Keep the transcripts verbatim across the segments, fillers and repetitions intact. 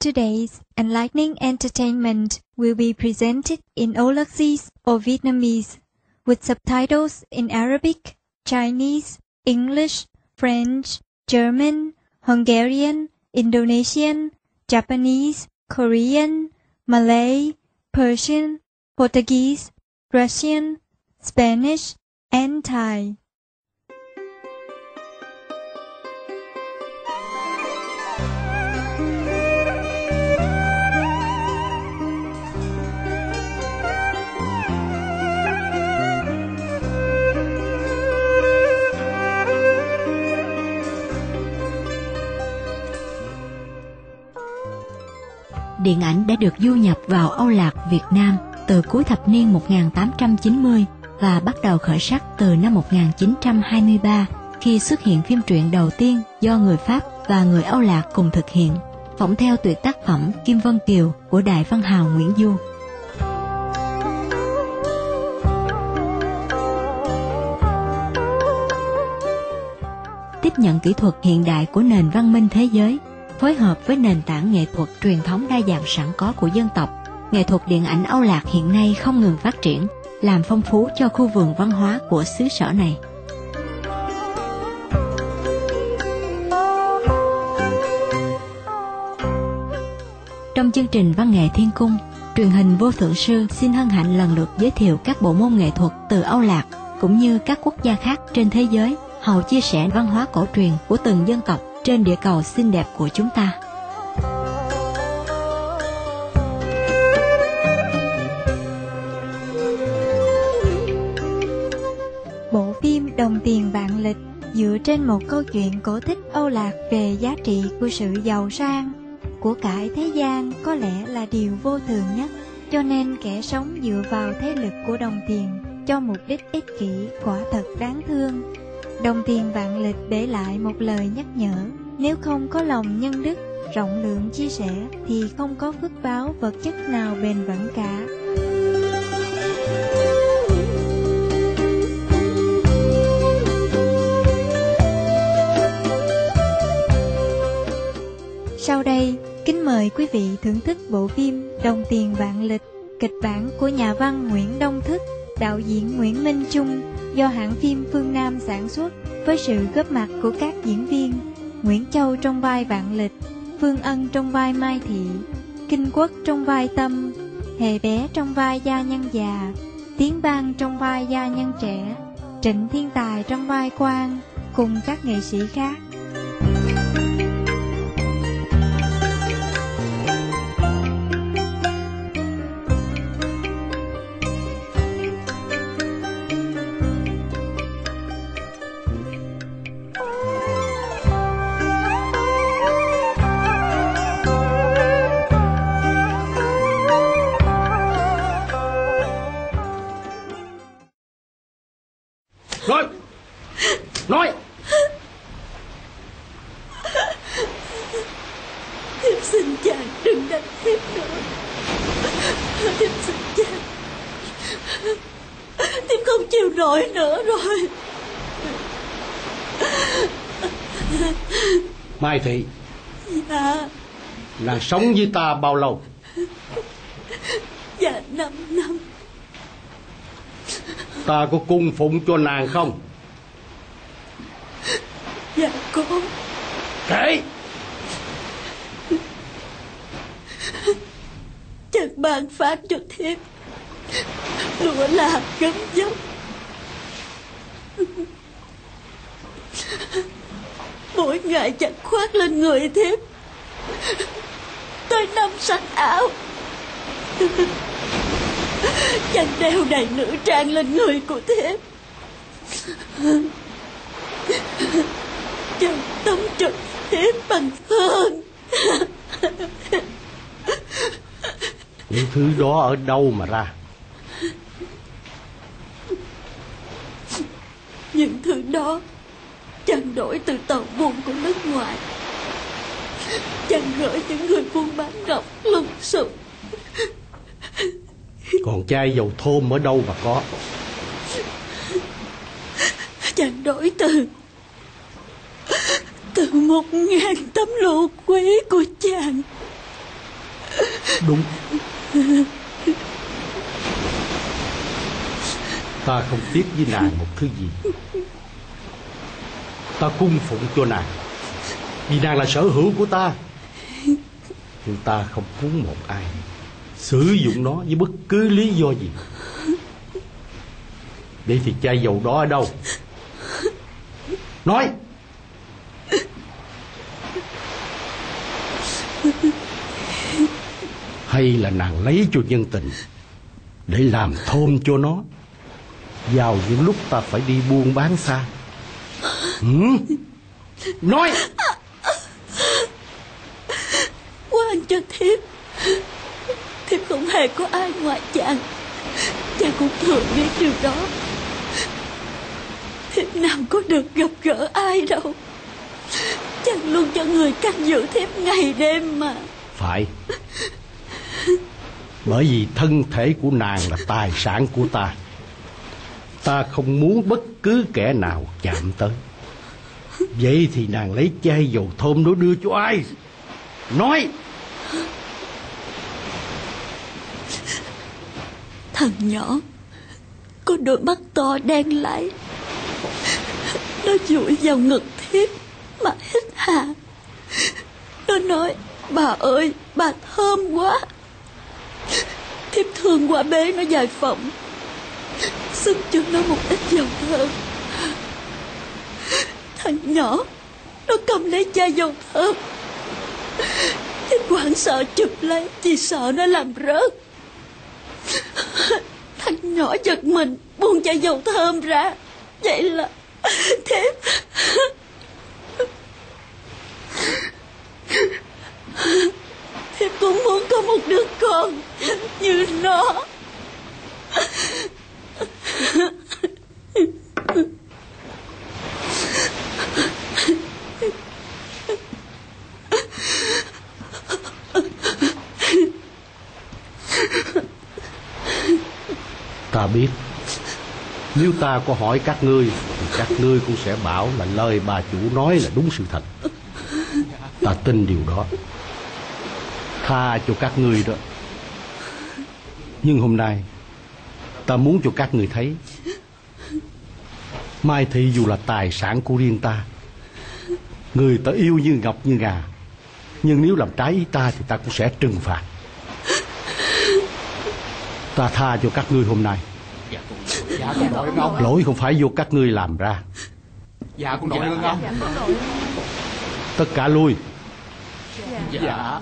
Today's enlightening entertainment will be presented in Aulacese or Vietnamese, with subtitles in Arabic, Chinese, English, French, German, Hungarian, Indonesian, Japanese, Korean, Malay, Persian, Portuguese, Russian, Spanish, and Thai. Điện ảnh đã được du nhập vào Âu Lạc Việt Nam từ cuối thập niên một nghìn tám trăm chín mươi và bắt đầu khởi sắc từ năm một nghìn chín trăm hai mươi ba khi xuất hiện phim truyện đầu tiên do người Pháp và người Âu Lạc cùng thực hiện, phỏng theo tuyệt tác phẩm Kim Vân Kiều của đại văn hào Nguyễn Du. Tiếp nhận kỹ thuật hiện đại của nền văn minh thế giới, phối hợp với nền tảng nghệ thuật truyền thống đa dạng sẵn có của dân tộc, nghệ thuật điện ảnh Âu Lạc hiện nay không ngừng phát triển, làm phong phú cho khu vườn văn hóa của xứ sở này. Trong chương trình Văn nghệ Thiên Cung, truyền hình Vô Thượng Sư xin hân hạnh lần lượt giới thiệu các bộ môn nghệ thuật từ Âu Lạc cũng như các quốc gia khác trên thế giới, hầu chia sẻ văn hóa cổ truyền của từng dân tộc trên địa cầu xinh đẹp của chúng ta. Bộ phim Đồng Tiền Vạn Lịch dựa trên một câu chuyện cổ tích Âu Lạc về giá trị của sự giàu sang. Của cải thế gian có lẽ là điều vô thường nhất, cho nên kẻ sống dựa vào thế lực của đồng tiền cho mục đích ích kỷ quả thật đáng thương. Đồng Tiền Vạn Lịch để lại một lời nhắc nhở: nếu không có lòng nhân đức, rộng lượng chia sẻ thì không có phước báo vật chất nào bền vững cả. Sau đây, kính mời quý vị thưởng thức bộ phim Đồng Tiền Vạn Lịch, kịch bản của nhà văn Nguyễn Đông Thức, đạo diễn Nguyễn Minh Trung, do hãng phim Phương Nam sản xuất, với sự góp mặt của các diễn viên Nguyễn Châu trong vai Vạn Lịch, Phương Ân trong vai Mai Thị, Kinh Quốc trong vai Tâm, Hề Bé trong vai gia nhân già, Tiến Bang trong vai gia nhân trẻ, Trịnh Thiên Tài trong vai Quang, cùng các nghệ sĩ khác. Nói Nói Thiếp xin chàng đừng đánh thiếp nữa. Thiếp xin chàng, thiếp không chịu nổi nữa rồi. Mai Thị. Dạ. Nàng sống với ta bao lâu? Dạ năm năm. Ta có cung phụng cho nàng không? Dạ có. Kể. Chàng ban phát cho thiếp lụa là gấm dốc, mỗi ngày chàng khoác lên người thiếp tới năm sắc áo. Chàng đeo đầy nữ trang lên người của thiếp. Chàng tắm cho thiếp bằng hương. Những thứ đó ở đâu mà ra? Những thứ đó chàng đổi từ tàu buôn của nước ngoài. Chàng gửi những người buôn bán ngọc lung sục. Còn chai dầu thơm ở đâu mà có? Chàng đổi từ Từ một ngàn tấm lụa quý của chàng Đúng. Ta không tiếc với nàng một thứ gì. Ta cung phụng cho nàng vì nàng là sở hữu của ta. Nhưng ta không muốn một ai sử dụng nó với bất cứ lý do gì. Vậy thì chai dầu đó ở đâu? Nói. Hay là nàng lấy cho nhân tình để làm thơm cho nó vào những lúc ta phải đi buôn bán xa? Ừ? Nói. Quan cho thiếp, thiếp không hề có ai ngoài chàng. Chàng cũng thừa biết điều đó. Thiếp nào có được gặp gỡ ai đâu. Chàng luôn cho người canh giữ thiếp ngày đêm mà. Phải. Bởi vì thân thể của nàng là tài sản của ta. Ta không muốn bất cứ kẻ nào chạm tới. Vậy thì nàng lấy chai dầu thơm đó đưa cho ai? Nói. Thằng nhỏ có đôi mắt to đen láy, nó dụi vào ngực thiếp mà hít hà. Nó nói: bà ơi, bà thơm quá. Thiếp thương quá bế nó vào phòng, xưng cho nó một ít dầu thơm. Thằng nhỏ nó cầm lấy chai dầu thơm. Thiếp hoảng sợ chụp lấy vì sợ nó làm rớt. Thằng nhỏ giật mình buông chai dầu thơm ra. Vậy là thiếp thiếp cũng muốn có một đứa con như nó. Ta biết nếu ta có hỏi các ngươi thì các ngươi cũng sẽ bảo là lời bà chủ nói là đúng sự thật. Ta tin điều đó, tha cho các ngươi đó. Nhưng hôm nay ta muốn cho các ngươi thấy Mai Thị dù là tài sản của riêng ta, người ta yêu như ngọc như ngà, nhưng nếu làm trái ý ta thì ta cũng sẽ trừng phạt. Ta tha cho các ngươi hôm nay. Dạ con đội ơn ông. Lỗi không phải do các ngươi làm ra. Dạ con đội ơn ông. Tất cả lui. Dạ.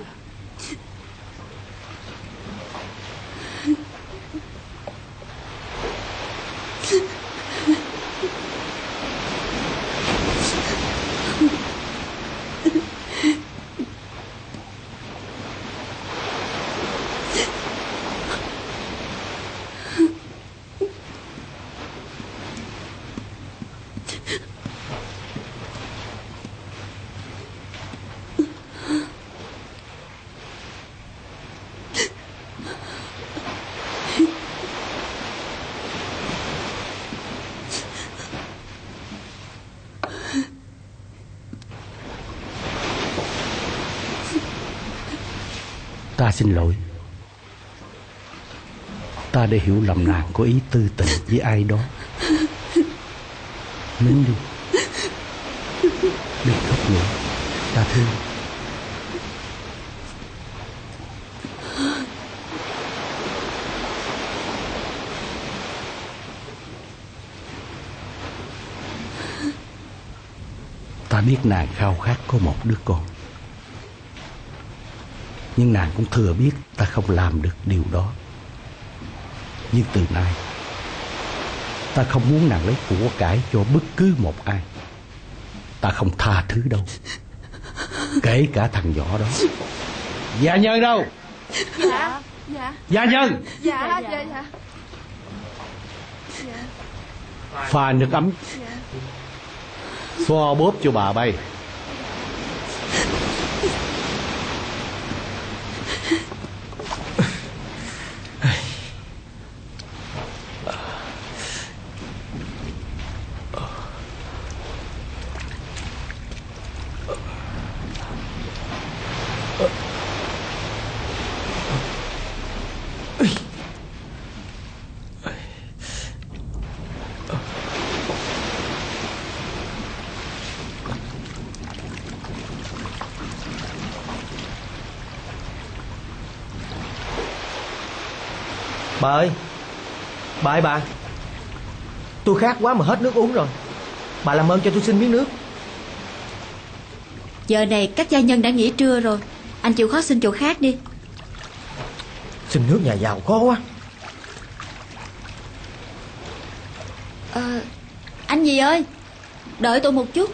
Ta xin lỗi. Ta đã hiểu lầm nàng có ý tư tình với ai đó. Nín đi, đừng khóc nữa. Ta thương. Ta biết nàng khao khát có một đứa con, nhưng nàng cũng thừa biết ta không làm được điều đó. Nhưng từ nay ta không muốn nàng lấy của cải cho bất cứ một ai. Ta không tha thứ đâu, kể cả thằng nhỏ đó. Gia Nhân đâu? Dạ. Dạ. Gia Nhân. Dạ. Dạ. Dạ. Pha nước ấm, xoa bóp cho bà bay. Bà ơi, bà ơi bà, tôi khát quá mà hết nước uống rồi. Bà làm ơn cho tôi xin miếng nước. Giờ này các gia nhân đã nghỉ trưa rồi, anh chịu khó xin chỗ khác đi. Xin nước nhà giàu khó quá. Ờ, anh gì ơi, đợi tôi một chút.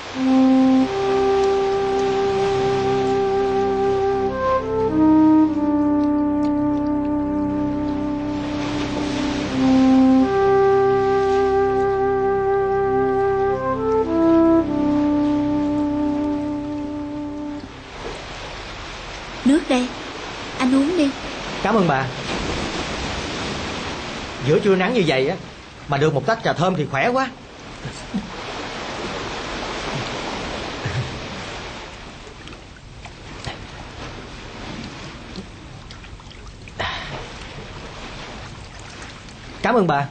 Nước đây, anh uống đi. Cảm ơn bà. Giữa trưa nắng như vậy á, mà được một tách trà thơm thì khỏe quá. Cảm ơn bà.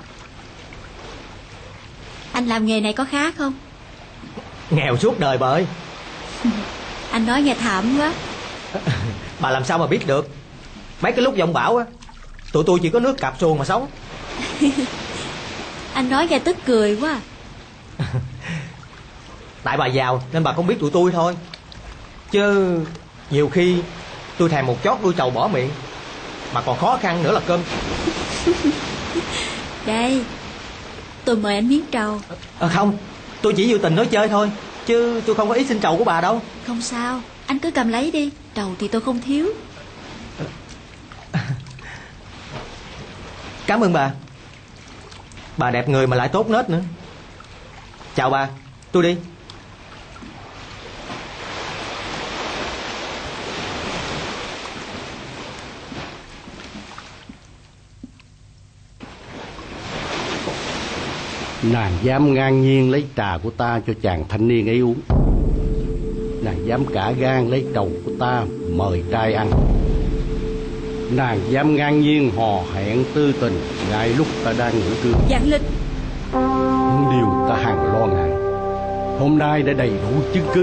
Anh làm nghề này có khá không? Nghèo suốt đời bà ơi. Anh nói nghe thảm quá. Bà làm sao mà biết được. Mấy cái lúc giông bão á, tụi tôi chỉ có nước cạp xuồng mà sống. Anh nói nghe tức cười quá. Tại bà giàu nên bà không biết tụi tôi thôi. Chứ nhiều khi tôi thèm một chót đuôi trầu bỏ miệng, mà còn khó khăn nữa là cơm. Đây, tôi mời anh miếng trầu. À, không, tôi chỉ vô tình nói chơi thôi, chứ tôi không có ý xin trầu của bà đâu. Không sao, anh cứ cầm lấy đi. Trầu thì tôi không thiếu. Cảm ơn bà. Bà đẹp người mà lại tốt nết nữa. Chào bà, tôi đi. Nàng dám ngang nhiên lấy trà của ta cho chàng thanh niên ấy uống. Nàng dám cả gan lấy trầu của ta mời trai ăn. Nàng dám ngang nhiên hò hẹn tư tình ngay lúc ta đang ngủ trưa. Vạn Lịch. Những điều ta hằng lo ngại hôm nay đã đầy đủ chứng cứ.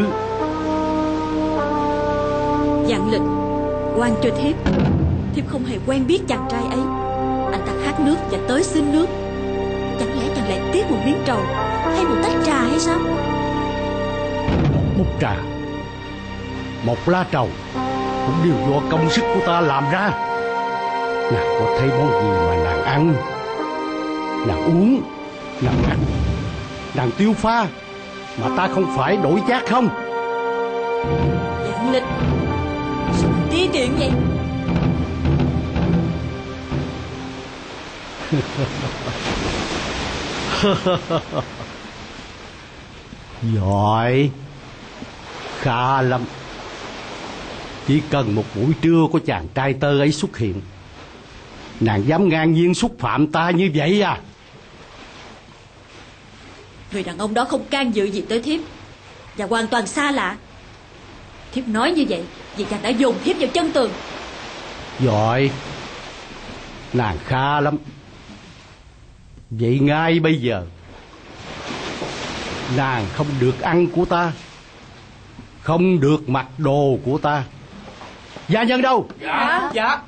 Vạn Lịch, oan cho thiếp. Thiếp không hề quen biết chàng trai ấy. Anh ta khát nước và tới xin nước. Chẳng lẽ chàng lại tiếc một miếng trầu hay một tách trà hay sao? Một bút trà, một lá trầu cũng đều do công sức của ta làm ra. Nàng có thấy món gì mà nàng ăn, nàng uống, nàng ăn, nàng tiêu pha mà ta không phải đổi chác không? Vạn Lịch, sao ti tiện vậy? Giỏi, khá lắm. Chỉ cần một buổi trưa của chàng trai tơ ấy xuất hiện, nàng dám ngang nhiên xúc phạm ta như vậy à? Người đàn ông đó không can dự gì tới thiếp, và hoàn toàn xa lạ. Thiếp nói như vậy vì chàng đã dồn thiếp vào chân tường. Giỏi, nàng khá lắm. Vậy ngay bây giờ nàng không được ăn của ta, không được mặc đồ của ta. Gia nhân đâu? Dạ. Dạ.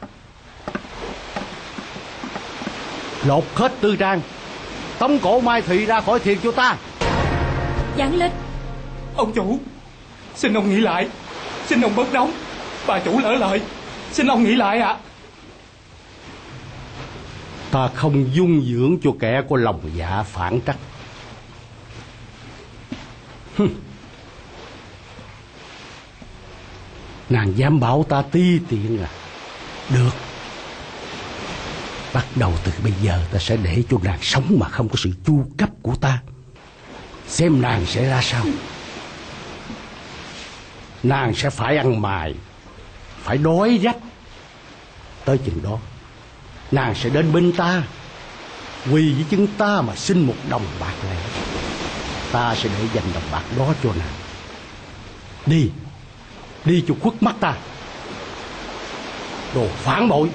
Lột hết tư trang, tống cổ Mai Thị ra khỏi thiền cho ta. Vạn Lịch. Ông chủ, xin ông nghĩ lại. Xin ông bớt đóng. Bà chủ lỡ lời, xin ông nghĩ lại ạ. À. Ta không dung dưỡng cho kẻ có lòng dạ phản trắc. Hừm. Nàng dám bảo ta ti tiện à? Được. Bắt đầu từ bây giờ ta sẽ để cho nàng sống mà không có sự chu cấp của ta. Xem nàng sẽ ra sao. Nàng sẽ phải ăn mài, phải đói rách. Tới chừng đó nàng sẽ đến bên ta, quỳ với chân ta mà xin một đồng bạc lẻ. Ta sẽ để dành đồng bạc đó cho nàng. Đi, đi cho khuất mắt ta, đồ phản bội.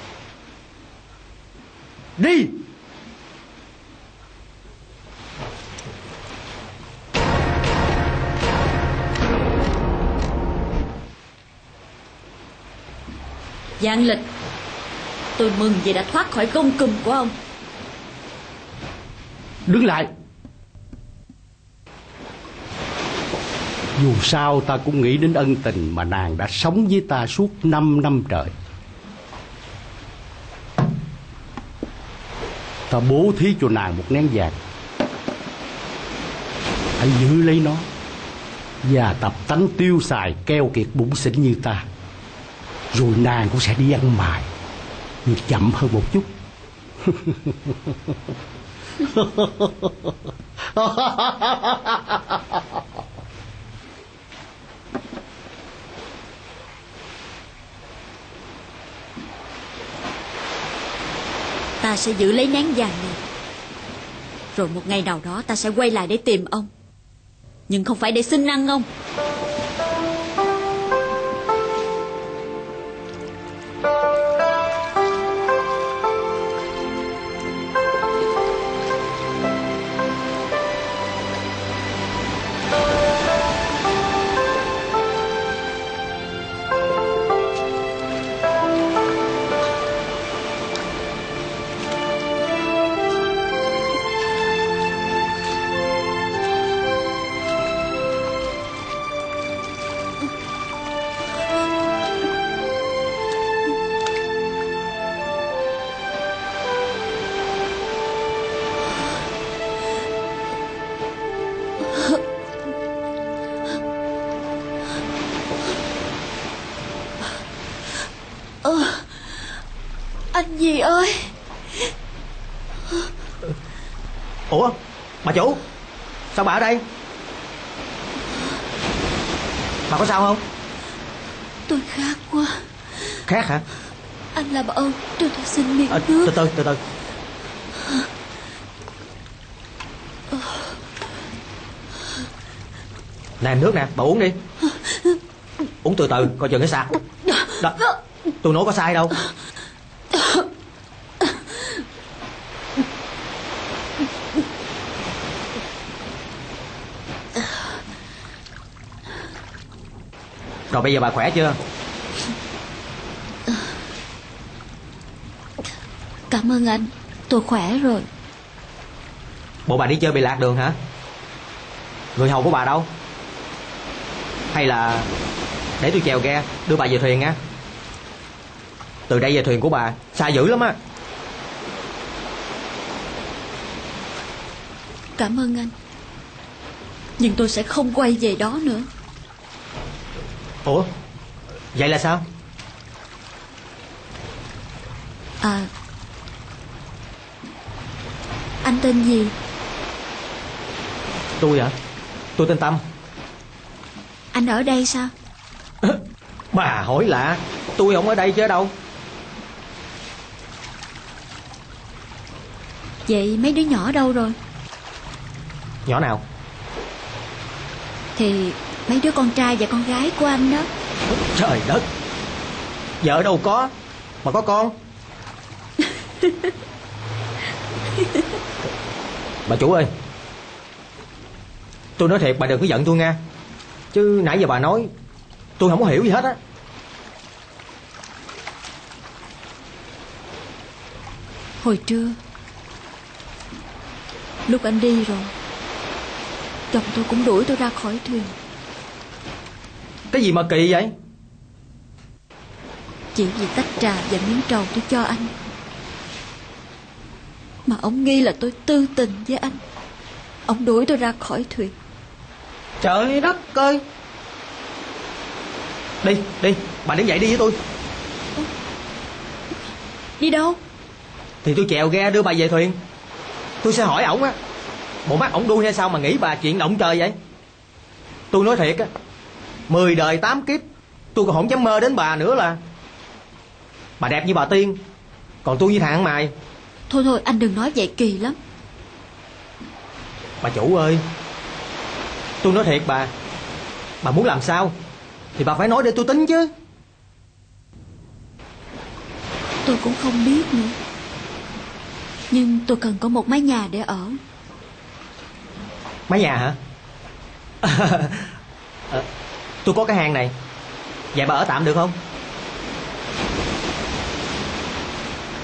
Đi. Vạn Lịch, Tôi mừng vì đã thoát khỏi gông cùm của ông. Đứng lại. Dù sao ta cũng nghĩ đến ân tình mà nàng đã sống với ta suốt năm năm trời. Ta bố thí cho nàng một nén vàng. Hãy giữ lấy nó và tập tánh tiêu xài keo kiệt bủn xỉn như ta. Rồi nàng cũng sẽ đi ăn mài, nhưng chậm hơn một chút. Ta sẽ giữ lấy nén vàng này. Rồi một ngày nào đó ta sẽ quay lại để tìm ông. Nhưng không phải để xin ăn ông. Anh gì ơi. Ủa bà chủ, sao bà ở đây? Bà có sao không? Tôi khát quá. Khát hả? Anh làm ơn cho tôi xin miếng à, nước. Từ từ từ từ Nè nước nè, bà uống đi. Uống từ từ, coi chừng cái sạc. Đó, tôi nói có sai đâu. Rồi bây giờ bà khỏe chưa? Cảm ơn anh, tôi khỏe rồi. Bộ bà đi chơi bị lạc đường hả? Người hầu của bà đâu? Hay là để tôi chèo ghe đưa bà về thuyền nha. Từ đây về thuyền của bà xa dữ lắm á. Cảm ơn anh, nhưng tôi sẽ không quay về đó nữa. Ủa, vậy là sao? À, anh tên gì? Tôi hả? Tôi tên Tâm. Anh ở đây sao? Bà hỏi lạ, tôi không ở đây chứ ở đâu. Vậy mấy đứa nhỏ đâu rồi? Nhỏ nào? Thì mấy đứa con trai và con gái của anh đó. Trời đất, vợ đâu có mà có con. Bà chủ ơi, tôi nói thiệt bà đừng có giận tôi nha. Chứ nãy giờ bà nói tôi không có hiểu gì hết á. Hồi trưa lúc anh đi rồi, chồng tôi cũng đuổi tôi ra khỏi thuyền. Cái gì mà kỳ vậy? Chỉ vì tách trà và miếng trầu tôi cho anh mà ông nghi là tôi tư tình với anh. Ông đuổi tôi ra khỏi thuyền. Trời đất ơi. Đi, đi, bà đứng dậy đi với tôi. Đi đâu? Thì tôi chèo ghe đưa bà về thuyền. Tôi sẽ hỏi ổng á, bộ mắt ổng đuôi hay sao mà nghĩ bà chuyện động trời vậy? Tôi nói thiệt á, mười đời tám kiếp tôi còn không dám mơ đến bà nữa là. Bà đẹp như bà tiên, còn tôi như thằng ăn mày. Thôi thôi, anh đừng nói vậy kỳ lắm. Bà chủ ơi, tôi nói thiệt bà, bà muốn làm sao thì bà phải nói để tôi tính chứ. Tôi cũng không biết nữa, nhưng tôi cần có một mái nhà để ở. Mái nhà hả? à, tôi có cái hang này. Vậy bà ở tạm được không?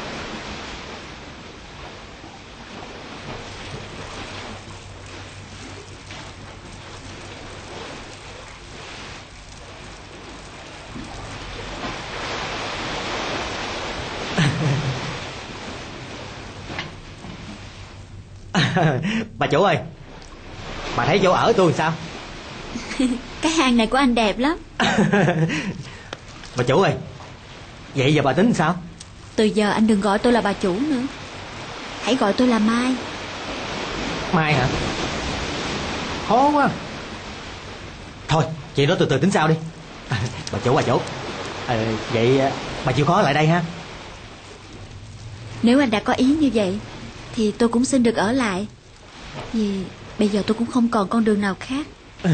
Bà chủ ơi, bà thấy chỗ ở tôi sao? Cái hang này của anh đẹp lắm. Bà chủ ơi, vậy giờ bà tính sao? Từ giờ anh đừng gọi tôi là bà chủ nữa, hãy gọi tôi là Mai. Mai hả? Khó quá. Thôi chị đó từ từ tính sao đi. À, bà chủ bà chủ à, vậy bà chịu khó lại đây ha. Nếu anh đã có ý như vậy thì tôi cũng xin được ở lại, vì bây giờ tôi cũng không còn con đường nào khác.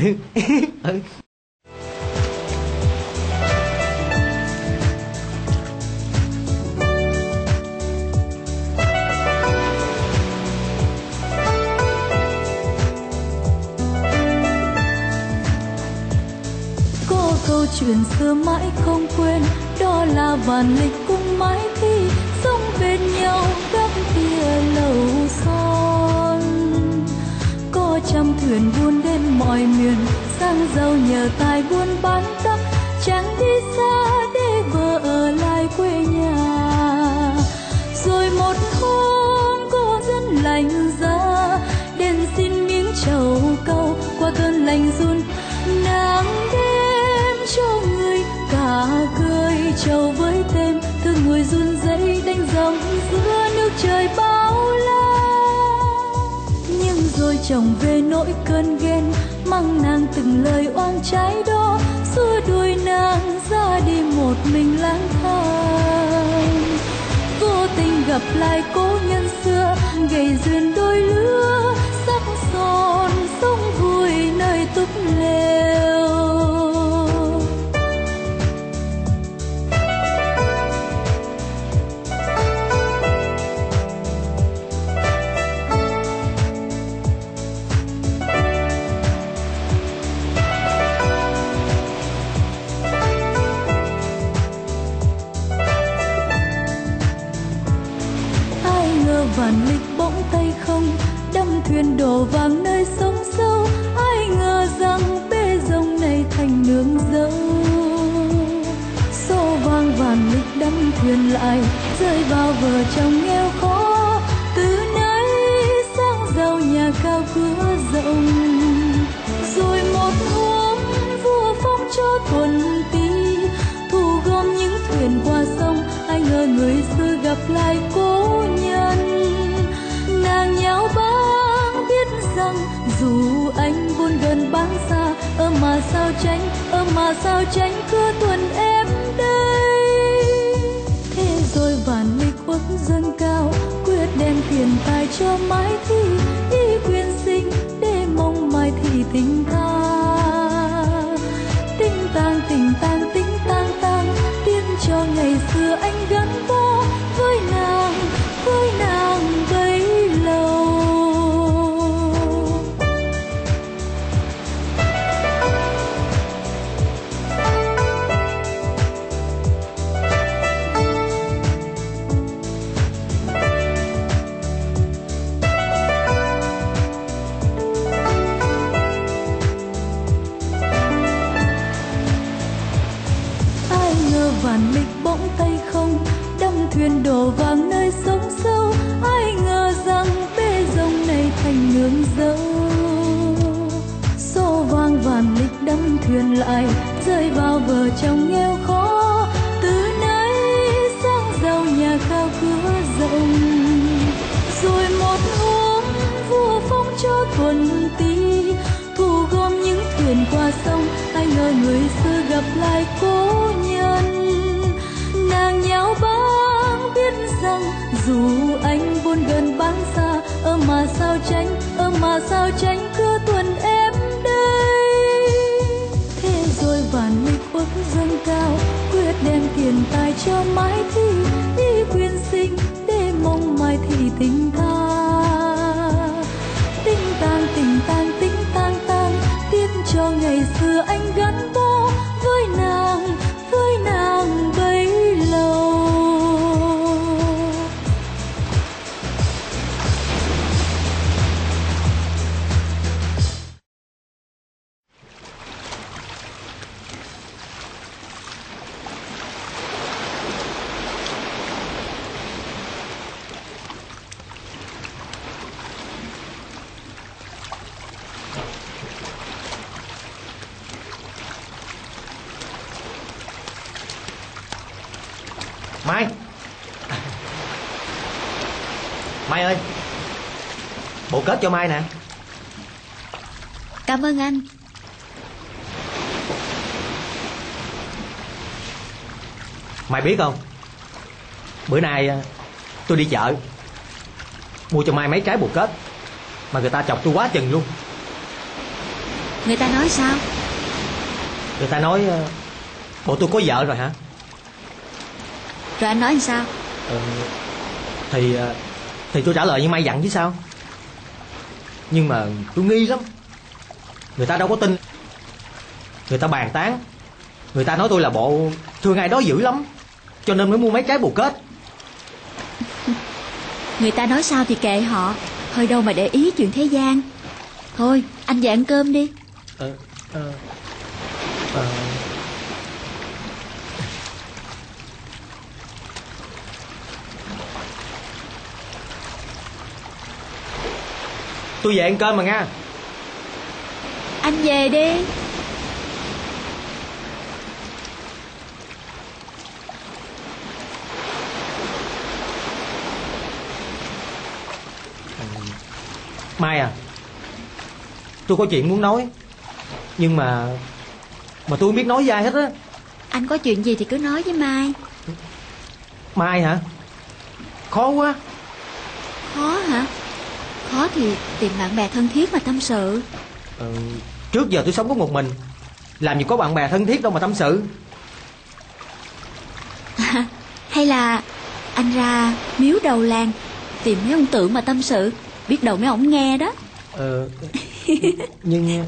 Có câu chuyện xưa mãi không quên, đó là Vạn Lịch cùng Mai Thi sống bên nhau góc kia lầu son. Có trăm thuyền buôn đến mọi miền, sang giàu nhờ tài buôn bán đắp, chẳng đi xa để vợ ở lại quê nhà. Rồi một hôm cô dân lành ra đến xin miếng trầu cau, qua cơn lạnh run nàng đem cho người cả cười trầu với tên thương người run rẩy đánh dòng giữa nước trời bao la. Nhưng rồi chồng về nỗi cơn ghen, mắng nàng từng lời oan trái đó, xua đuổi nàng ra đi một mình lang thang. Vô tình gặp lại cố nhân xưa, gầy duyên đôi lứa sắc son sống vui nơi túp lều. Vạn Lịch bỗng tay không, đâm thuyền đổ vàng nơi sông sâu. Ai ngờ rằng bê rồng này thành nương dâu. Xô vang Vạn Lịch đâm thuyền lại, rơi vào vợ chồng nghèo khó. Từ nay sang giàu nhà cao cửa rộng. Rồi một hôm vua phong cho tuần ti, thu gom những thuyền qua sông. Ai ngờ người xưa gặp lại cố nhân. Nàng nháo báng biết rằng dù anh buồn gần bán xa, ơ mà sao tránh, ơ mà sao tránh cứ tuần em đây. Thế rồi Vạn Lịch uất dâng cao, quyết đem tiền tài cho Mai Thi, đi quyên sinh để mong Mai Thi tình tha. Tinh tang tình tang tinh tang tang, tiên cho ngày xưa anh gắn bó với nàng, với nàng bấy lâu. Ai ngờ Vạn Lịch bỗng tay không, đâm thuyền đổ vàng nơi sông sâu. Ai ngờ rằng bê rồng này thành nương dâu. Xô vang Vạn Lịch đâm thuyền lại, rơi vào vợ chồng nghèo khó. Từ nay sang giàu nhà cao cửa rộng. Rồi một hôm vua phong cho tuần ti, thu gom những thuyền qua sông. Ai ngờ người xưa gặp lại cố nhân. Nàng nháo báng biết rằng dù anh buồn gần bán xa, ơ mà sao tránh, ơ mà sao tránh cứ tuần em đây. Thế rồi Vạn Lịch uất dâng cao, quyết đem tiền tài cho Mai Thi, đi quyên sinh để mong Mai Thi tình tha. Tinh tang tình tang tinh tang tang, tiếc cho ngày xưa anh gắn bó với nàng, với nàng bấy lâu. Mai. Mai ơi, bộ kết cho Mai nè. Cảm ơn anh. Mai biết không, bữa nay tôi đi chợ mua cho Mai mấy trái bồ kết mà người ta chọc tôi quá chừng luôn. Người ta nói sao? Người ta nói bộ tôi có vợ rồi hả? Rồi anh nói làm sao? Ừ, thì Thì tôi trả lời như Mai dặn chứ sao. Nhưng mà tôi nghi lắm. Người ta đâu có tin. Người ta bàn tán. Người ta nói tôi là bộ thương ai đó dữ lắm, cho nên mới mua mấy trái bồ kết. Người ta nói sao thì kệ họ, hơi đâu mà để ý chuyện thế gian. Thôi anh về ăn cơm đi. Ờ ờ ờ Tôi về ăn cơm mà nha. Anh về đi. Mai à, tôi có chuyện muốn nói, nhưng mà Mà tôi không biết nói với ai hết á. Anh có chuyện gì thì cứ nói với Mai. Mai hả? Khó quá. Khó hả? Khó thì tìm bạn bè thân thiết mà tâm sự. ừ, Trước giờ tôi sống có một mình, làm gì có bạn bè thân thiết đâu mà tâm sự. À, hay là anh ra miếu đầu làng tìm mấy ông tượng mà tâm sự, biết đâu mấy ổng nghe đó. Ờ Nhưng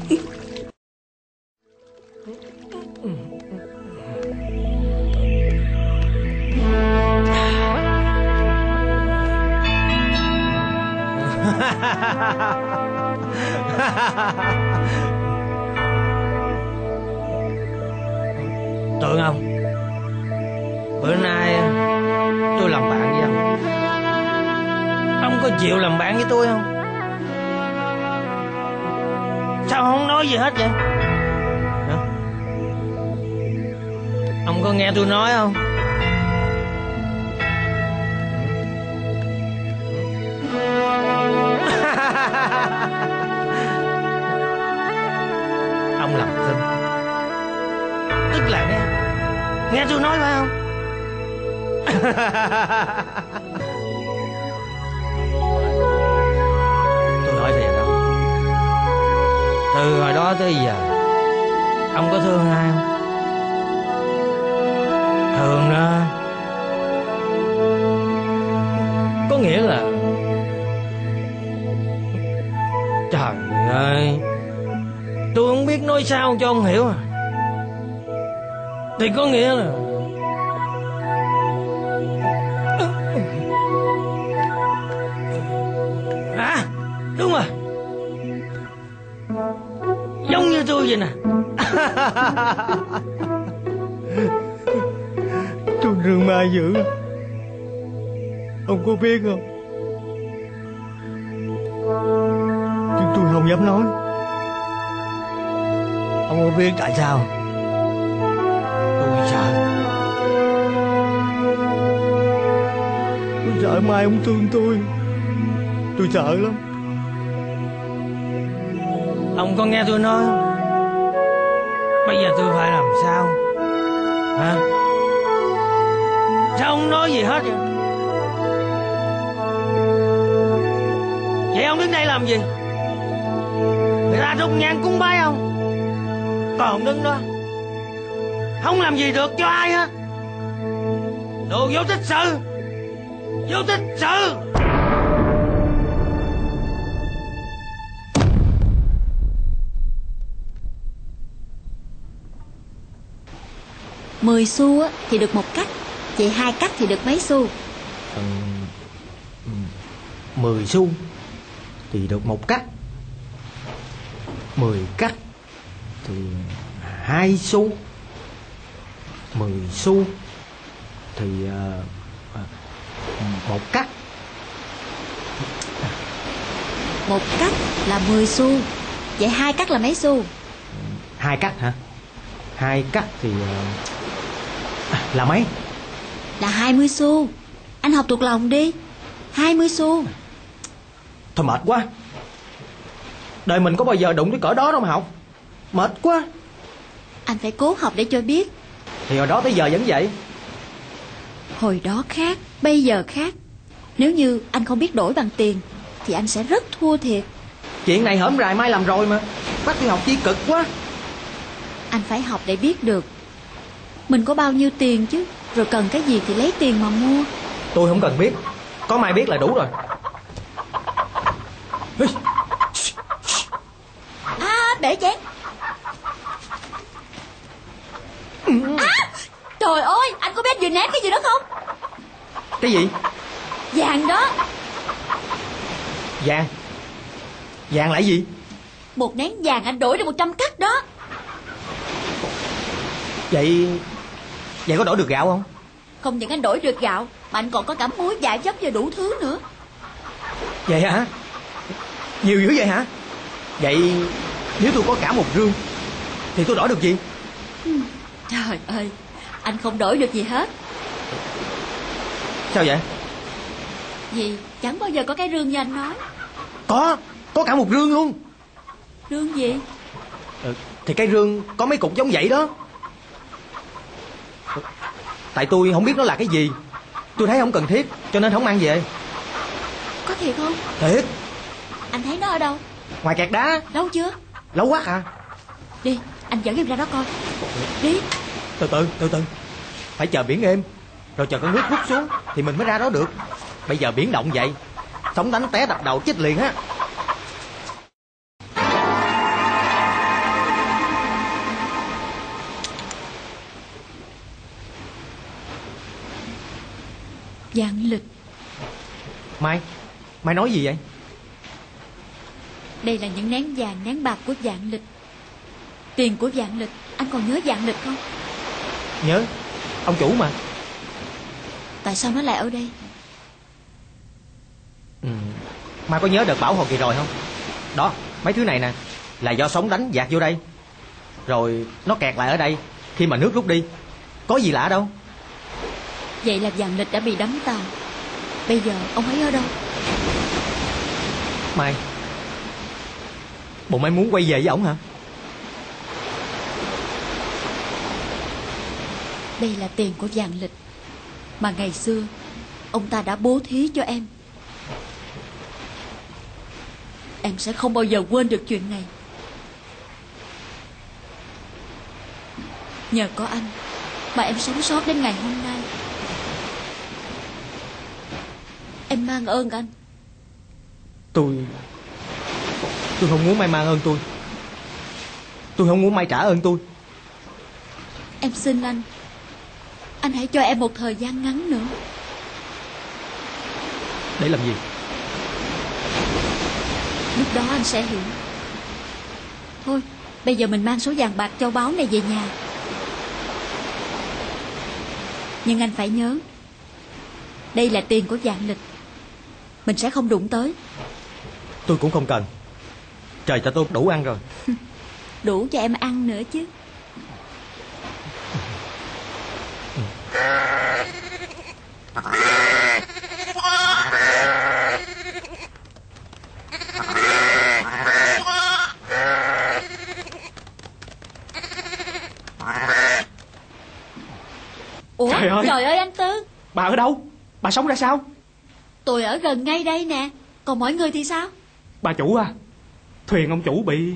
Tưởng không, bữa nay tôi làm bạn với ông. Ông có chịu làm bạn với tôi không? Sao không nói gì hết vậy? Hả? Ông có nghe tôi nói không? Ông làm thinh, tức là nghe Nghe tôi nói phải không? Tôi hỏi thiệt không, từ hồi đó tới giờ ông có thương ai không? Thương đó có nghĩa là, trời ơi, tôi không biết nói sao cho ông hiểu à. Thì có nghĩa là À đúng rồi, giống như tôi vậy nè. Tôi thương Mai dữ, ông có biết không? Nhưng tôi không dám nói. Ông có biết tại sao? Tôi sợ. Tôi sợ Mai ông thương tôi. Tôi sợ lắm. Ông có nghe tôi nói không? Bây giờ tôi phải làm sao? Hả? Sao ông nói gì hết vậy? Vậy ông đứng đây làm gì? Người ta đốt nhang cúng bái không? Còn đứng đó không làm gì được cho ai hết. Đồ vô tích sự, vô tích sự. Mười xu á thì được một cắt, vậy hai cắt thì được mấy xu? ừ, Mười xu thì được một cắt, mười cắt thì hai xu, mười xu thì uh, một cắt. Một cắt là mười xu, vậy hai cắt là mấy xu? Hai cắt hả? Hai cắt thì uh, là mấy? Là hai mươi xu. Anh học thuộc lòng đi. Hai mươi xu. Thôi mệt quá. Đời mình có bao giờ đụng cái cỡ đó đâu mà học. Mệt quá. Anh phải cố học để cho biết. Thì hồi đó tới giờ vẫn vậy. Hồi đó khác, bây giờ khác. Nếu như anh không biết đổi bằng tiền thì anh sẽ rất thua thiệt. Chuyện này hổm rày mai làm rồi mà. Bắt đi học chi cực quá. Anh phải học để biết được mình có bao nhiêu tiền chứ. Rồi cần cái gì thì lấy tiền mà mua. Tôi không cần biết. Có mai biết là đủ rồi. À, bể chén. À, trời ơi, anh có biết vừa ném cái gì đó không? Cái gì? Vàng đó. Vàng? Vàng là gì? Một nén vàng anh đổi được một trăm cắt đó. Vậy Vậy có đổi được gạo không? Không những anh đổi được gạo mà anh còn có cả muối, dạ dấp và đủ thứ nữa. Vậy hả? Nhiều dữ vậy hả? Vậy nếu tôi có cả một rương thì tôi đổi được gì? Trời ơi, anh không đổi được gì hết. Sao vậy? Vì chẳng bao giờ có cái rương như anh nói. Có, có cả một rương luôn. Rương gì? Ừ, thì cái rương có mấy cục giống vậy đó. Tại tôi không biết nó là cái gì. Tôi thấy không cần thiết cho nên không mang về. Có thiệt không? Thiệt. Anh thấy nó ở đâu? Ngoài kẹt đá. Lâu chưa? Lâu quá à. Đi, anh dẫn em ra đó coi. Đi. Từ từ, từ từ. Phải chờ biển êm rồi chờ con nước rút xuống thì mình mới ra đó được. Bây giờ biển động vậy, sóng đánh té đập đầu chết liền á. Vạn lịch. Mai, Mai nói gì vậy? Đây là những nén vàng, nén bạc của vạn lịch. Tiền của vạn lịch. Anh còn nhớ vạn lịch không? Nhớ, ông chủ mà. Tại sao nó lại ở đây? Ừ. Mai có nhớ đợt bão hồi kỳ rồi không? Đó, mấy thứ này nè là do sóng đánh dạt vô đây, rồi nó kẹt lại ở đây khi mà nước rút đi. Có gì lạ đâu. Vậy là vạn lịch đã bị đắm tàu. Bây giờ ông ấy ở đâu? Mai, bộ Mai muốn quay về với ổng hả? Đây là tiền của vạn lịch mà ngày xưa ông ta đã bố thí cho em. Em sẽ không bao giờ quên được chuyện này. Nhờ có anh mà em sống sót đến ngày hôm nay. Em mang ơn anh. Tôi Tôi không muốn Mai mang ơn tôi. Tôi không muốn Mai trả ơn tôi. Em xin anh, anh hãy cho em một thời gian ngắn nữa. Để làm gì? Lúc đó anh sẽ hiểu. Thôi, bây giờ mình mang số vàng bạc châu báu này về nhà. Nhưng anh phải nhớ, đây là tiền của vạn lịch. Mình sẽ không đụng tới. Tôi cũng không cần. Trời cho tôi đủ ăn rồi. Đủ cho em ăn nữa chứ. Ủa, Trời ơi. trời ơi anh Tư. Bà ở đâu? Bà sống ra sao? Tôi ở gần ngay đây nè. Còn mọi người thì sao? Bà chủ à, thuyền ông chủ bị...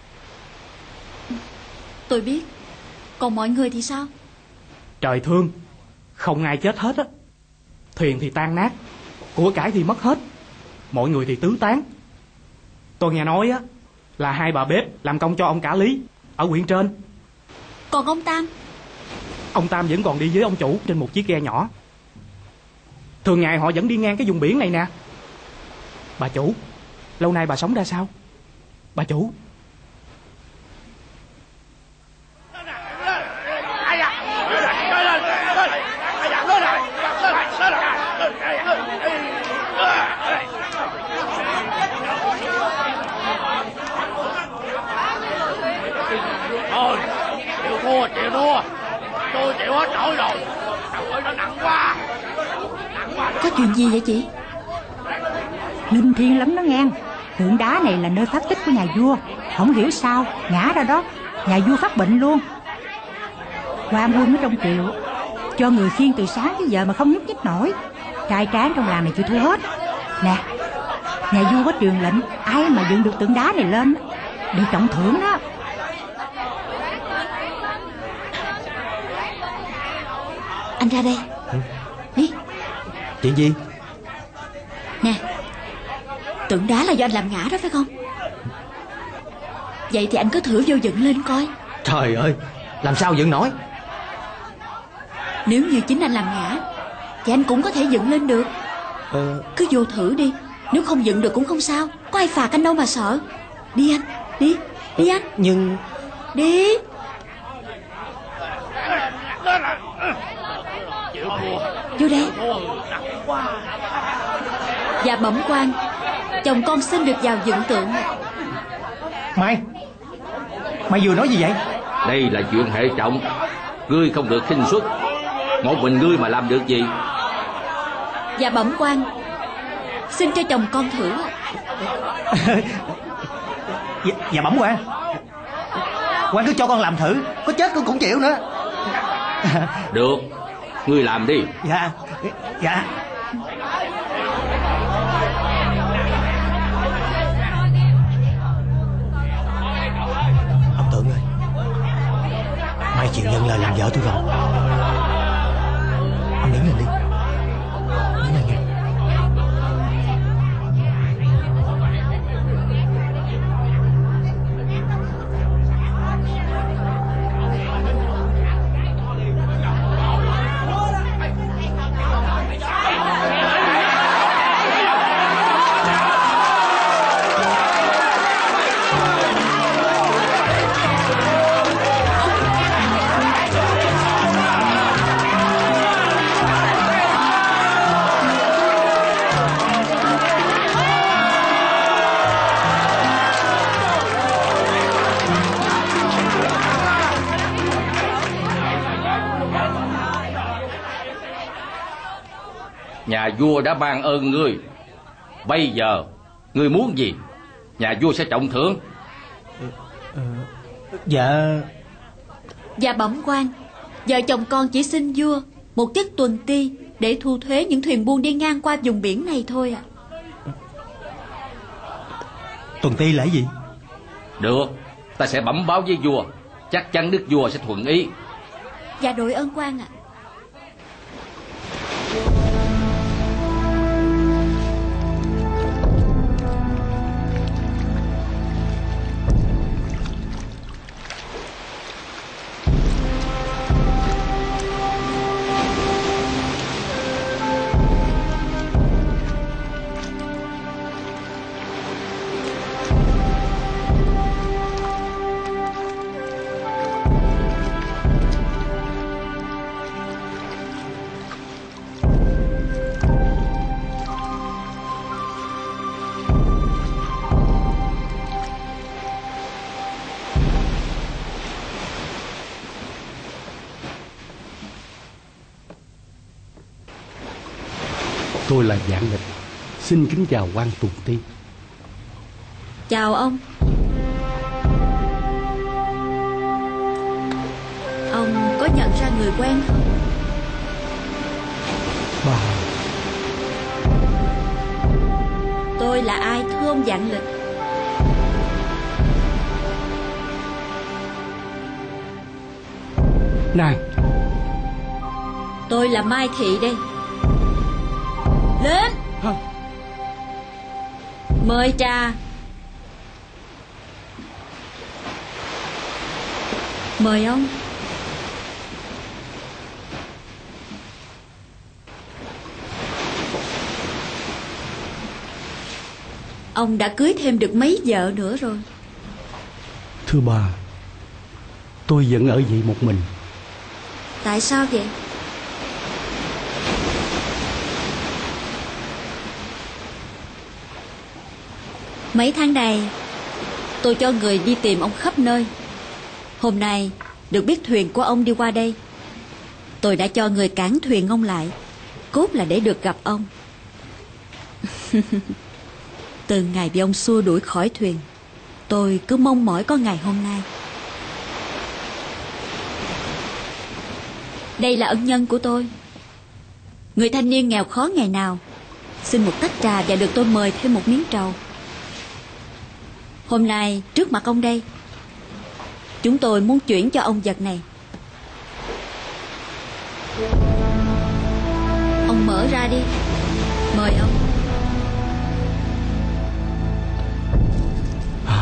Tôi biết. Còn mọi người thì sao? Trời thương, không ai chết hết á. Thuyền thì tan nát, của cải thì mất hết, mọi người thì tứ tán. Tôi nghe nói á là hai bà bếp làm công cho ông cả Lý ở huyện trên. Còn ông Tam? Ông Tam vẫn còn đi với ông chủ trên một chiếc ghe nhỏ. Thường ngày họ vẫn đi ngang cái vùng biển này nè. Bà chủ, lâu nay bà sống ra sao? Bà chủ. Thôi, chịu thua, chịu thua. Tôi chịu hết nổi rồi. Trời ơi, nó nặng quá. Có chuyện gì vậy chị? Linh thiêng lắm đó nghe. Tượng đá này là nơi phát tích của nhà vua. Không hiểu sao ngã ra đó, nhà vua phát bệnh luôn. Quan quân ở trong triệu cho người khiêng từ sáng tới giờ mà không nhúc nhích nổi. Trai tráng trong làng này chịu thua hết. Nè, nhà vua có truyền lệnh ai mà dựng được tượng đá này lên bị trọng thưởng đó. Anh ra đây. Ừ? Đi. Chuyện gì? Nè, tượng đá là do anh làm ngã đó phải không? Vậy thì anh cứ thử vô dựng lên coi. Trời ơi, làm sao dựng nổi? Nếu như chính anh làm ngã thì anh cũng có thể dựng lên được. ờ... Cứ vô thử đi. Nếu không dựng được cũng không sao, có ai phạt anh đâu mà sợ. Đi anh, đi, đi anh. Nhưng... Đi. Vô đây. Dạ bẩm quan, chồng con xin được vào dựng tượng. Mai, mày vừa nói gì vậy? Đây là chuyện hệ trọng, ngươi không được khinh suất. Một mình ngươi mà làm được gì? Dạ bẩm quan, xin cho chồng con thử. dạ, dạ bẩm quan. Quan cứ cho con làm thử, có chết con cũng chịu nữa. Được, ngươi làm đi. Dạ, dạ. Ông Tượng ơi, Mai chịu nhận lời làm vợ tôi rồi. Ông đứng lên đi. Đứng lên nghe. Nhà vua đã ban ơn ngươi. Bây giờ ngươi muốn gì? Nhà vua sẽ trọng thưởng. ờ, Dạ. Dạ bẩm quan, vợ chồng con chỉ xin vua một chức tuần ti để thu thuế những thuyền buôn đi ngang qua vùng biển này thôi ạ. À. Tuần ti là gì? Được, ta sẽ bẩm báo với vua. Chắc chắn đức vua sẽ thuận ý. Dạ đội ơn quan ạ. À. Tôi là Vạn Lịch, xin kính chào quan tuần ti. Chào ông. Ông có nhận ra người quen không? Bà. Tôi là ai thưa ông Vạn Lịch? Nàng. Tôi là Mai Thị đây. Lên. Hả? Mời trà. Mời ông. Ông đã cưới thêm được mấy vợ nữa rồi? Thưa bà, tôi vẫn ở vậy một mình. Tại sao vậy? Mấy tháng này tôi cho người đi tìm ông khắp nơi. Hôm nay được biết thuyền của ông đi qua đây. Tôi đã cho người cản thuyền ông lại, cốt là để được gặp ông. Từ ngày bị ông xua đuổi khỏi thuyền, tôi cứ mong mỏi có ngày hôm nay. Đây là ân nhân của tôi, người thanh niên nghèo khó ngày nào xin một tách trà và được tôi mời thêm một miếng trầu. Hôm nay trước mặt ông đây, chúng tôi muốn chuyển cho ông vật này. Ông mở ra đi, mời ông. Hả?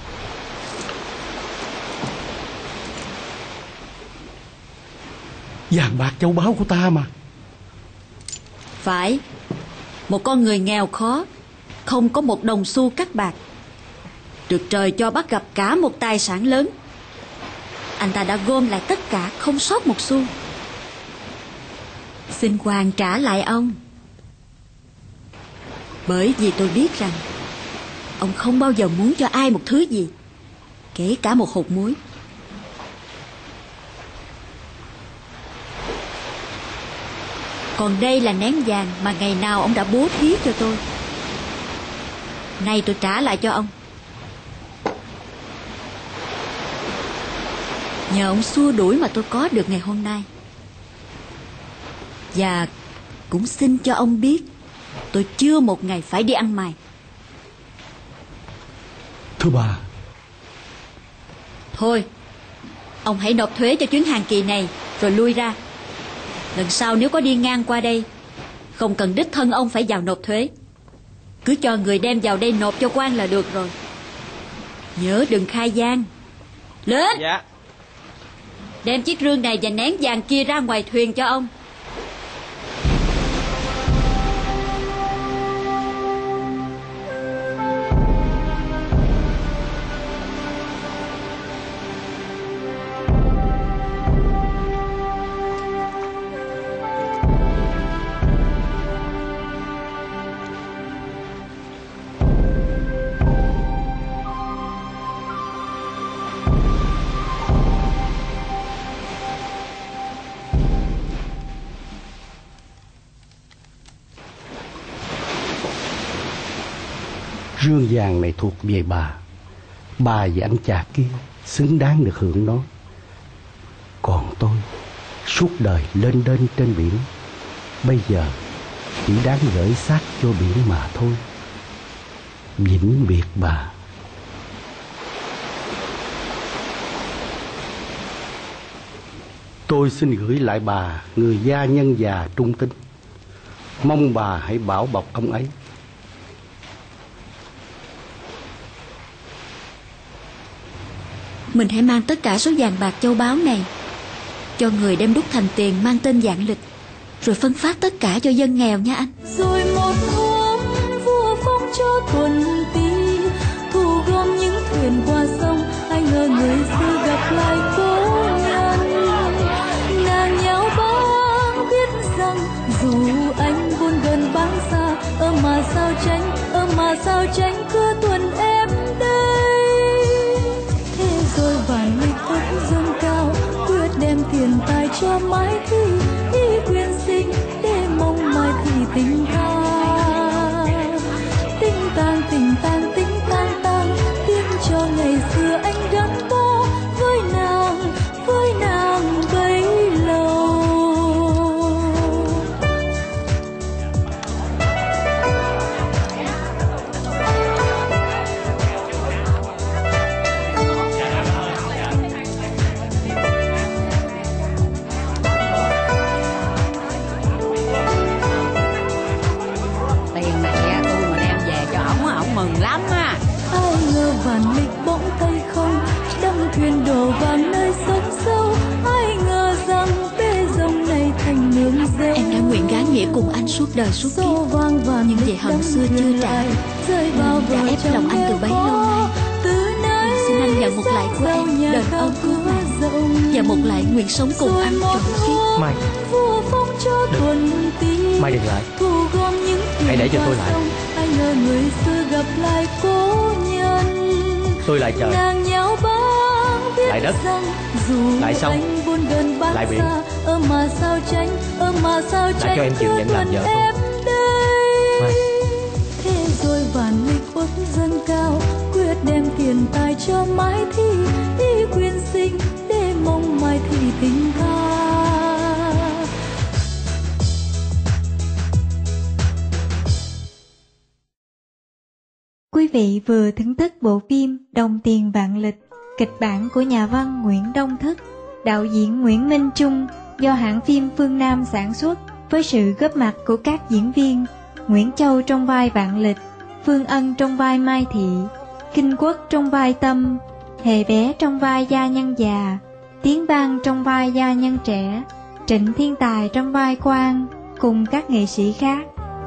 Vàng bạc châu báu của ta mà. Phải, một con người nghèo khó, không có một đồng xu cắt bạc, được trời cho bắt gặp cả một tài sản lớn. Anh ta đã gom lại tất cả, không sót một xu. Xin hoàn trả lại ông. Bởi vì tôi biết rằng ông không bao giờ muốn cho ai một thứ gì, kể cả một hột muối. Còn đây là nén vàng mà ngày nào ông đã bố thí cho tôi. Nay tôi trả lại cho ông. Nhờ ông xua đuổi mà tôi có được ngày hôm nay. Và cũng xin cho ông biết, tôi chưa một ngày phải đi ăn mày. Thưa bà. Thôi, ông hãy nộp thuế cho chuyến hàng kỳ này rồi lui ra. Lần sau nếu có đi ngang qua đây, không cần đích thân ông phải vào nộp thuế, cứ cho người đem vào đây nộp cho quan là được rồi. Nhớ đừng khai gian. Lên. Dạ. Đem chiếc rương này và nén vàng kia ra ngoài thuyền cho ông. Rương vàng này thuộc về bà. Bà và anh chàng kia xứng đáng được hưởng nó. Còn tôi, suốt đời lên đên trên biển, bây giờ chỉ đáng gửi xác cho biển mà thôi. Vĩnh biệt bà. Tôi xin gửi lại bà người gia nhân già trung tín. Mong bà hãy bảo bọc ông ấy. Mình hãy mang tất cả số vàng bạc châu báu này cho người đem đúc thành tiền mang tên Vạn Lịch, rồi phân phát tất cả cho dân nghèo nha anh. Rồi một hôm vua phong cho tuần ti thu gom những thuyền qua sông, ai ngờ người xưa gặp lại cố nhân. Nàng nháo báng biết rằng dù anh buồn gần báng xa, ơ mà sao tránh, ơ mà sao tránh cứ tuần em đây. Thế rồi Vạn Lịch thức dâng cao, quyết đem tiền tài cho mái thi, y quyền sinh để mong mai thì tình tha. Tình tang tình tang tình tang tang, tiếc cho ngày xưa anh gắn bó với nàng, với nàng bấy lâu. Mừng lắm á. Ai ngờ Vạn Lịch bỗng tay không, đâm thuyền đổ vào nơi sông sâu. Ai ngờ rằng bê rồng này thành nương rêu. Em đã nguyện gán nghĩa cùng anh suốt đời suốt kiếp, nhưng về hận xưa chưa trả, nên đã ép lòng anh từ bấy lâu nay. Xin anh nhận một lại của em đền ơn cứu mạng, và một lại nguyện sống cùng anh trọn kiếp. Mai, đừng. Mai đừng lại. Hãy để cho tôi lại. Ai ngờ người xưa gặp lại cố nhân. Tôi lại trời, lại đất, lại sông, lại biển. Đã cho em chịu nhận làm vợ tôi. Mai, dâng cao, quyết đem tiền tài cho Mai Thi, đi quyên sinh để mong Mai Thi tình tha. Quý vị vừa thưởng thức bộ phim Đồng Tiền Vạn Lịch, kịch bản của nhà văn Nguyễn Đông Thức, đạo diễn Nguyễn Minh Trung, do hãng phim Phương Nam sản xuất, với sự góp mặt của các diễn viên Nguyễn Châu trong vai Vạn Lịch, Phương Ân trong vai Mai Thị, Kinh Quốc trong vai Tâm, Hề Bé trong vai gia nhân già, Tiến Văn trong vai gia nhân trẻ, Trịnh Thiên Tài trong vai Quang, cùng các nghệ sĩ khác.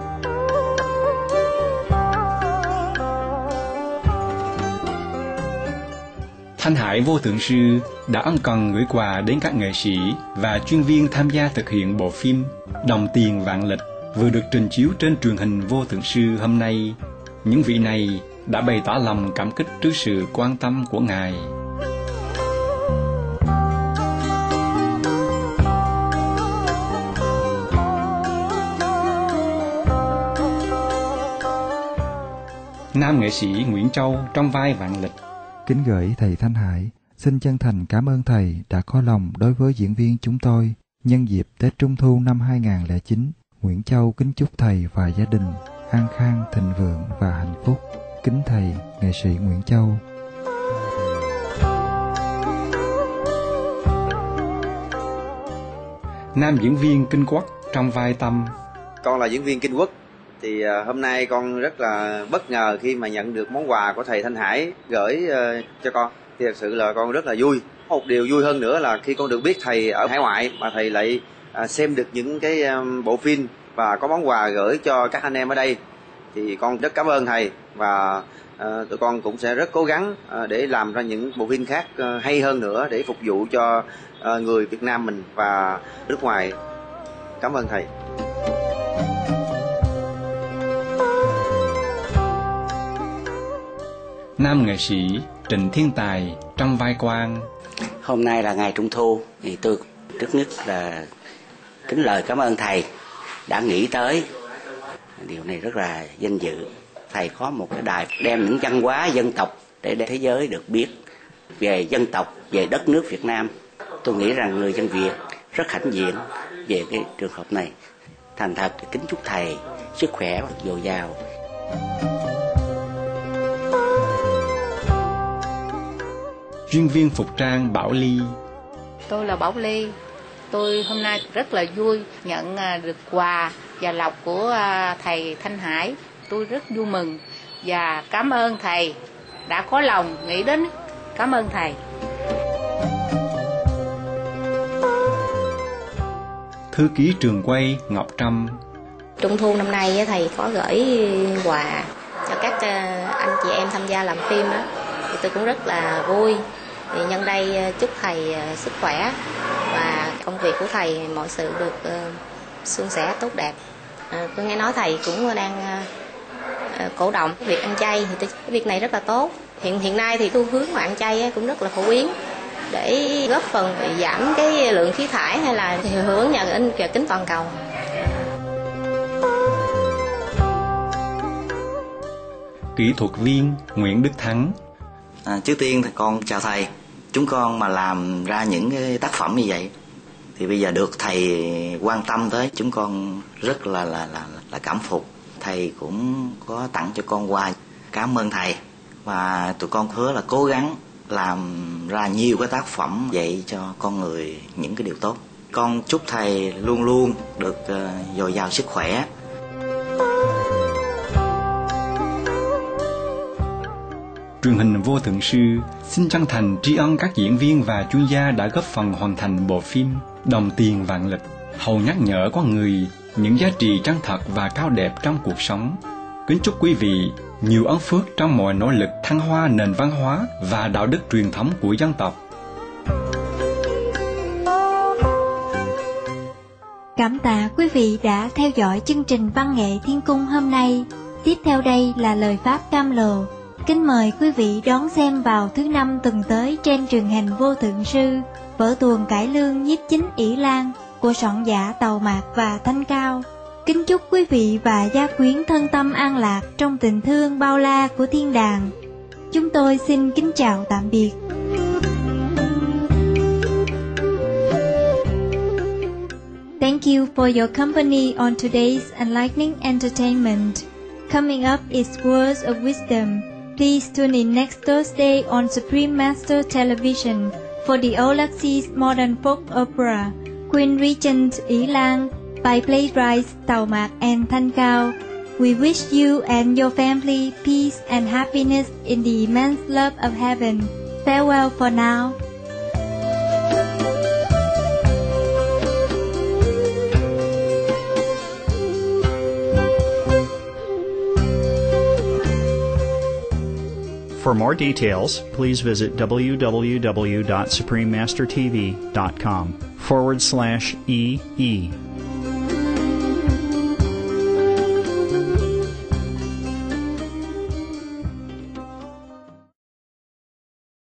Thanh Hải Vô Thượng Sư đã ân cần gửi quà đến các nghệ sĩ và chuyên viên tham gia thực hiện bộ phim Đồng Tiền Vạn Lịch vừa được trình chiếu trên truyền hình Vô Thượng Sư hôm nay. Những vị này đã bày tỏ lòng cảm kích trước sự quan tâm của Ngài. Nam nghệ sĩ Nguyễn Châu trong vai Vạn Lịch: Kính gửi thầy Thanh Hải, xin chân thành cảm ơn thầy đã có lòng đối với diễn viên chúng tôi. Nhân dịp Tết Trung Thu năm hai không không chín, Nguyễn Châu kính chúc thầy và gia đình an khang, thịnh vượng và hạnh phúc. Kính thầy, nghệ sĩ Nguyễn Châu. Nam diễn viên Kinh Quốc trong vai Tâm: Con là diễn viên Kinh Quốc. Thì uh, hôm nay con rất là bất ngờ khi mà nhận được món quà của thầy Thanh Hải gửi uh, cho con. Thì thật sự là con rất là vui. Một điều vui hơn nữa là khi con được biết thầy ở hải ngoại mà thầy lại uh, xem được những cái um, bộ phim và có món quà gửi cho các anh em ở đây. Thì con rất cảm ơn thầy và uh, tụi con cũng sẽ rất cố gắng uh, để làm ra những bộ phim khác uh, hay hơn nữa để phục vụ cho uh, người Việt Nam mình và nước ngoài. Cảm ơn thầy. Nam nghệ sĩ Trịnh Thiên Tài trong vai Quang: Hôm nay là ngày Trung Thu thì tôi trước nhất là kính lời cảm ơn thầy đã nghĩ tới. Điều này rất là vinh dự. Thầy có một cái đài đem những văn hóa dân tộc để thế giới được biết về dân tộc, về đất nước Việt Nam. Tôi nghĩ rằng người dân Việt rất hãnh diện về cái trường hợp này. Thành thật kính chúc thầy sức khỏe dồi dào. Chuyên viên phục trang Bảo Ly: Tôi là Bảo Ly. Tôi hôm nay rất là vui nhận được quà và lộc của thầy Thanh Hải. Tôi rất vui mừng và cảm ơn thầy đã có lòng nghĩ đến. Cảm ơn thầy. Thư ký trường quay Ngọc Trâm: Trung thu năm nay thầy có gửi quà cho các anh chị em tham gia làm phim đó. Thì tôi cũng rất là vui. Thì nhân đây chúc thầy sức khỏe và công việc của thầy mọi sự được uh, suôn sẻ tốt đẹp. Uh, tôi nghe nói thầy cũng đang uh, cổ động việc ăn chay, thì tôi, cái việc này rất là tốt. Hiện hiện nay thì xu hướng mà ăn chay cũng rất là phổ biến để góp phần giảm cái lượng khí thải hay là hướng nhà in nhà kính toàn cầu. Kỹ thuật viên Nguyễn Đức Thắng: À, trước tiên thì con chào thầy. Chúng con mà làm ra những cái tác phẩm như vậy thì bây giờ được thầy quan tâm tới, chúng con rất là là là, là cảm phục. Thầy cũng có tặng cho con quà. Cảm ơn thầy và tụi con hứa là cố gắng làm ra nhiều cái tác phẩm dạy cho con người những cái điều tốt. Con chúc thầy luôn luôn được uh, dồi dào sức khỏe. Truyền hình Vô Thượng Sư xin chân thành tri ân các diễn viên và chuyên gia đã góp phần hoàn thành bộ phim Đồng Tiền Vạn Lịch, hầu nhắc nhở con người những giá trị chân thật và cao đẹp trong cuộc sống. Kính chúc quý vị nhiều ân phước trong mọi nỗ lực thăng hoa nền văn hóa và đạo đức truyền thống của dân tộc. Cảm tạ quý vị đã theo dõi chương trình Văn nghệ Thiên Cung hôm nay. Tiếp theo đây là lời Pháp Cam Lồ. Kính mời quý vị đón xem vào thứ năm tuần tới trên truyền hình Vô Thượng Sư, vở tuồng cải lương nhiếp chính ỷ Lan của soạn giả Tàu Mạc và Thanh Cao. Kính chúc quý vị và gia quyến thân tâm an lạc trong tình thương bao la của thiên đàng. Chúng tôi xin kính chào tạm biệt. Thank you for your company on today's enlightening entertainment. Coming up is Words of Wisdom. Please tune in next Thursday on Supreme Master Television for the Olaxis Modern Folk Opera, Queen Regent Ý Lan, by playwrights Tào Mạc and Thanh Cao. We wish you and your family peace and happiness in the immense love of heaven. Farewell for now. For more details, please visit w w w dot supreme master t v dot com forward slash E E.